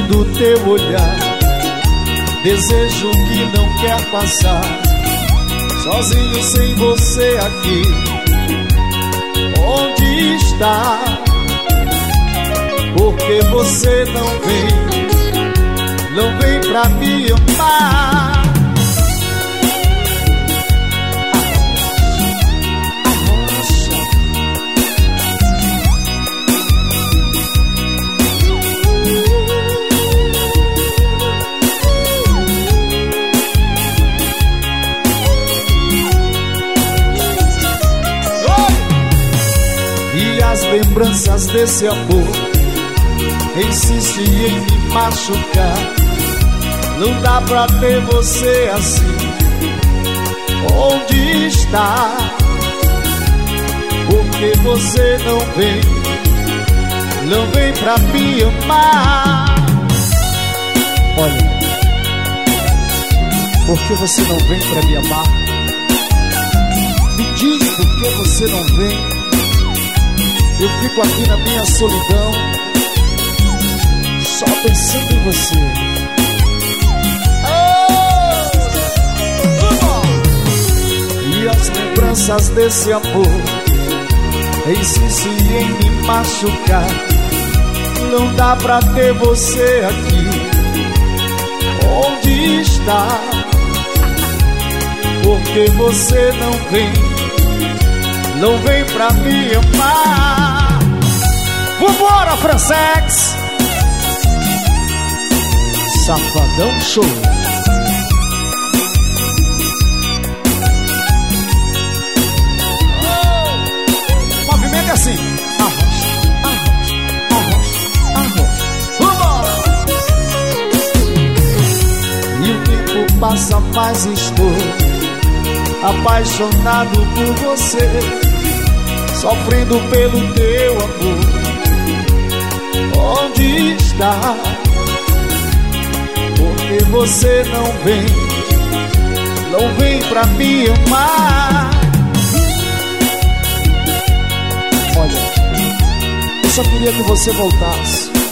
do teu olhar, desejo que não quer passar, sozinho sem você aqui. Onde está? Porque você não vem pra me amar. As lembranças desse amor insistem em me machucar. Não dá pra ter você assim. Onde está? Porque você não vem pra me amar. Olha, por que você não vem pra me amar? Me diz por que você não vem. Eu fico aqui na minha solidão, só pensando em você. E as lembranças desse amor insistem em me machucar. Não dá pra ter você aqui. Onde está? Porque você não vem pra me amar. Vambora, Francex! Safadão Show. O movimento é assim: arrocha, arrocha, arrocha, arrocha. Vambora! E o tempo passa, mas estou apaixonado por você, sofrendo pelo teu amor. Onde está? Porque você não vem pra me amar. Olha, eu só queria que você voltasse.